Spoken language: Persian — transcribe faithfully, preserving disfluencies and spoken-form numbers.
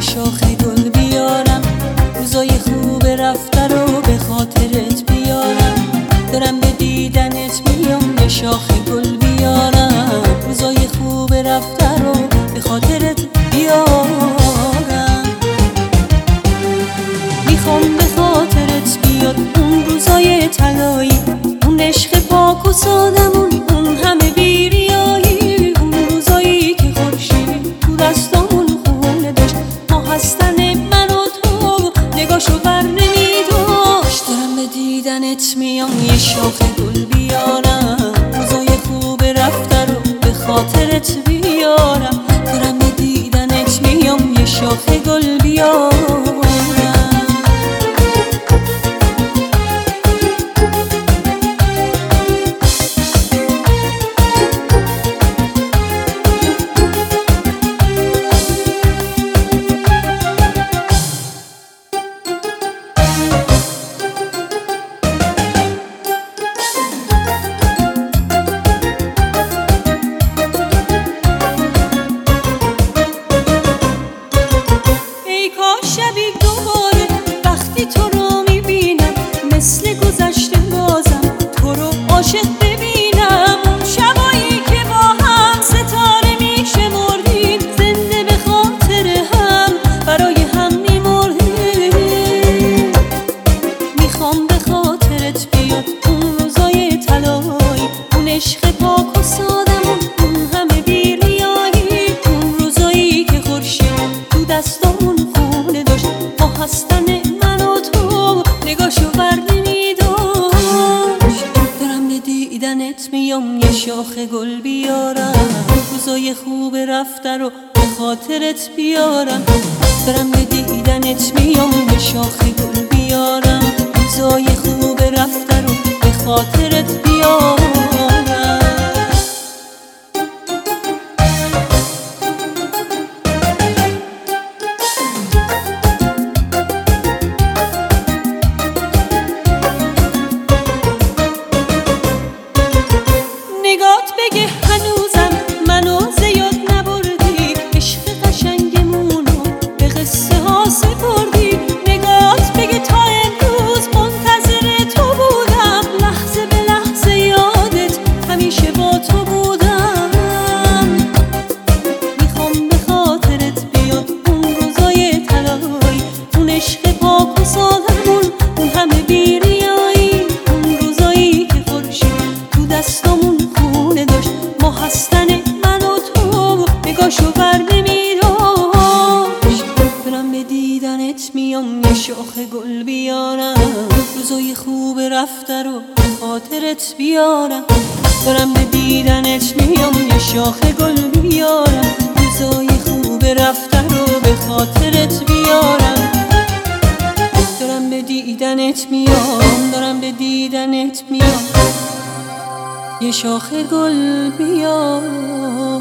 شاخ گل بیارم، روزای خوب رفته رو به خاطرت بیارم. دارم به دیدنت میام یه شاخ گل بیارم، روزای خوب رفته رو به خاطرت بیارم. میخوام به خاطرت بیاد اون روزای طلایی، اون عشق پاک و سادمون، اون همه بیریایی، اون روزایی که خورشید تو دستامون خونه داشت، ما هستن من و تو نگاشو بر نمیداشت. دارم به دیدنت میام یه شاخ گل بیارم، روزای خوب رفته رو به خاطرت بیارم. دارم به دیدنت میام یه شاخ گل بیارم. شبی دوباره وقتی تو رو میبینم، مثل گذشته بازم تو رو عاشق ببینم. اون شبایی که با هم ستاره میشمردیم، زنده به خاطر هم برای هم میمردیم. میخوام به خاطرت بیاد اون روزای طلایی، اون عشق پاک و سادمون، اون همه بیریایی، اون روزایی که خورشید تو دستامون هستن من و تو نگاشو بر نمیداشت. دارم به دیدنت میام یه شاخ گل بیارم، روزای خوب رفته رو به خاطرت بیارم. دارم به دیدنت میام یه شاخ گل بیارم، روزای خوب رفته رو به خاطرت بیارم. بگه هنوزم منو زیاد نبردی، عشق قشنگمونو به قصه ها سپردی. نگات بگه تا امروز منتظر تو بودم، لحظه به لحظه یادت همیشه با تو بودم. میخوام به خاطرت بیاد اون روزای طلایی، اون عشق پاک و سادمون، اون همه بیریایی، اون روزایی که خورشید تو دستامون داشت، ما هستن من و تو نگاشو بر نمیداشت. دارم به دیدنت میام یه شاخ گل بیارم، روزای خوب رفته رو به خاطرت بیارم. دارم به دیدنت میام یه شاخ گل بیارم، روزای خوب رفته رو به خاطرت بیارم. دارم به دیدنت میام، دارم به دیدنت میام یه شاخ گل بیار.